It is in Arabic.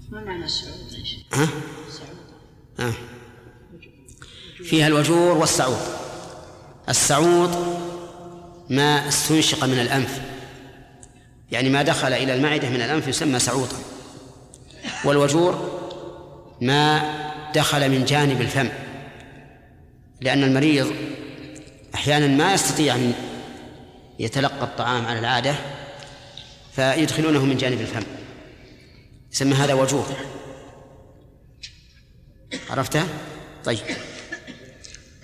ما معنى السعود؟ فيها الوجور والسعوط. السعوط ما استنشق من الأنف، يعني ما دخل إلى المعدة من الأنف يسمى سعوطا. والوجور ما دخل من جانب الفم، لأن المريض أحيانا ما يستطيع أن يتلقى الطعام على العادة فيدخلونه من جانب الفم، يسمى هذا وجور. عرفتها؟ طيب.